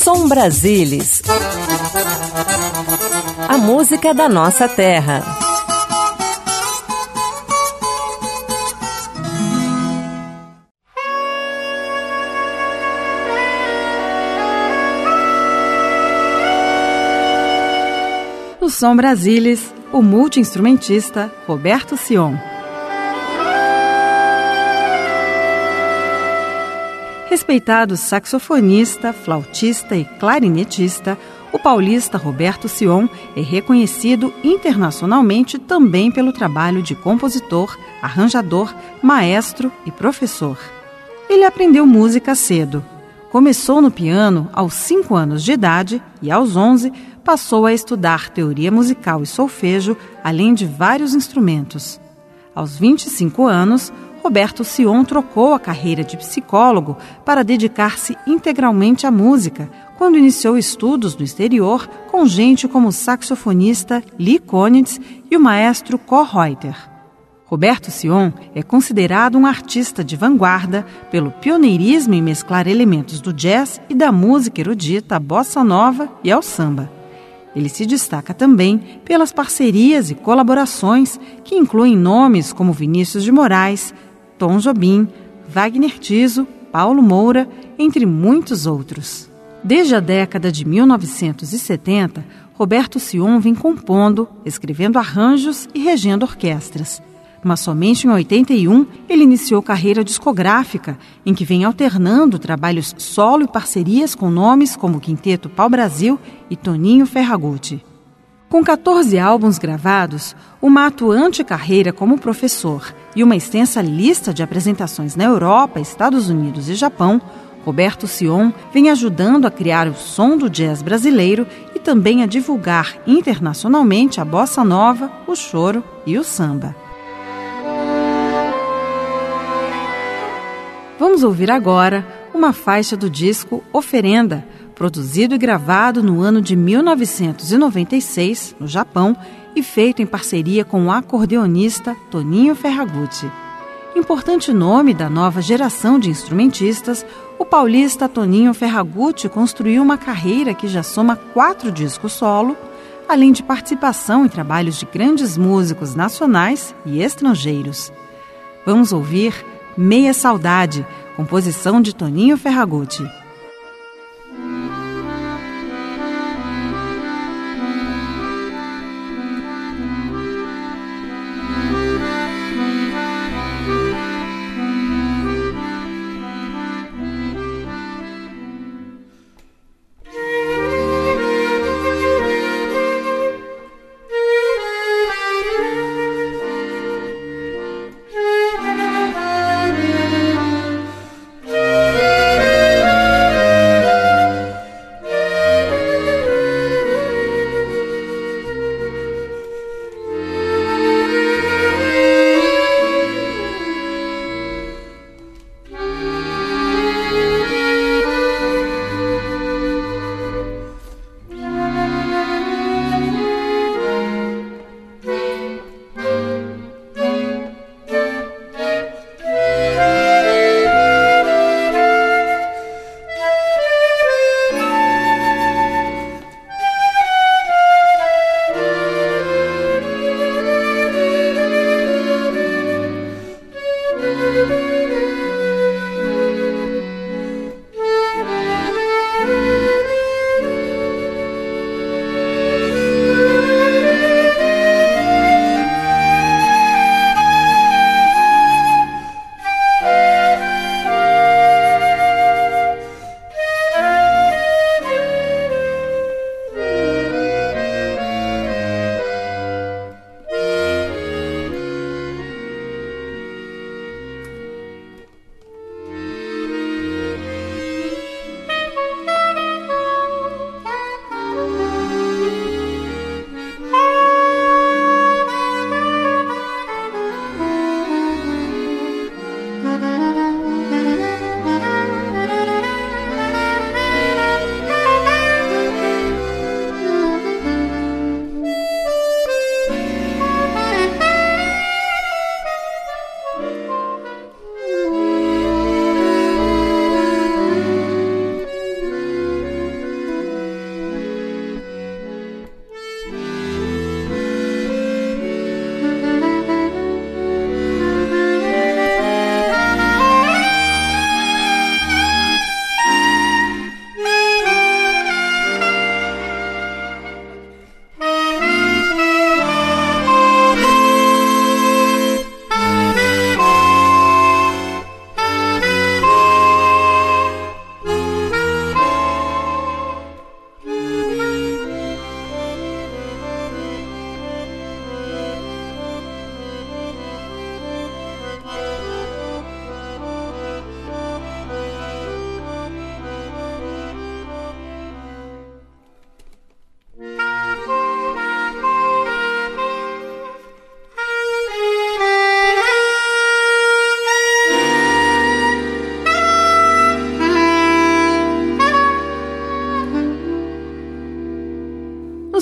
Som Brasilis. A música da nossa terra. No Som Brasilis, o multi-instrumentista Roberto Sion. Respeitado saxofonista, flautista e clarinetista, o paulista Roberto Sion é reconhecido internacionalmente também pelo trabalho de compositor, arranjador, maestro e professor. Ele aprendeu música cedo. Começou no piano aos 5 anos de idade e, aos 11, passou a estudar teoria musical e solfejo, além de vários instrumentos. Aos 25 anos, Roberto Sion trocou a carreira de psicólogo para dedicar-se integralmente à música, quando iniciou estudos no exterior com gente como o saxofonista Lee Konitz e o maestro Cor Reuter. Roberto Sion é considerado um artista de vanguarda pelo pioneirismo em mesclar elementos do jazz e da música erudita à bossa nova e ao samba. Ele se destaca também pelas parcerias e colaborações que incluem nomes como Vinícius de Moraes, Tom Jobim, Wagner Tiso, Paulo Moura, entre muitos outros. Desde a década de 1970, Roberto Sion vem compondo, escrevendo arranjos e regendo orquestras. Mas somente em 81 ele iniciou carreira discográfica, em que vem alternando trabalhos solo e parcerias com nomes como Quinteto Pau Brasil e Toninho Ferragutti. Com 14 álbuns gravados, uma atuante carreira como professor e uma extensa lista de apresentações na Europa, Estados Unidos e Japão, Roberto Sion vem ajudando a criar o som do jazz brasileiro e também a divulgar internacionalmente a bossa nova, o choro e o samba. Vamos ouvir agora uma faixa do disco Oferenda, produzido e gravado no ano de 1996, no Japão, e feito em parceria com o acordeonista Toninho Ferragutti. Importante nome da nova geração de instrumentistas, o paulista Toninho Ferragutti construiu uma carreira que já soma 4 discos solo, além de participação em trabalhos de grandes músicos nacionais e estrangeiros. Vamos ouvir Meia Saudade, composição de Toninho Ferragutti.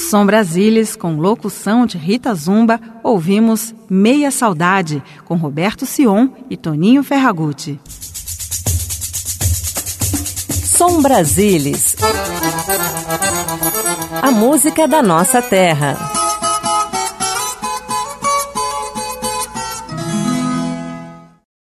Som Brasilis, com locução de Rita Zumba, ouvimos Meia Saudade, com Roberto Sion e Toninho Ferragutti. Som Brasilis, a música da nossa terra.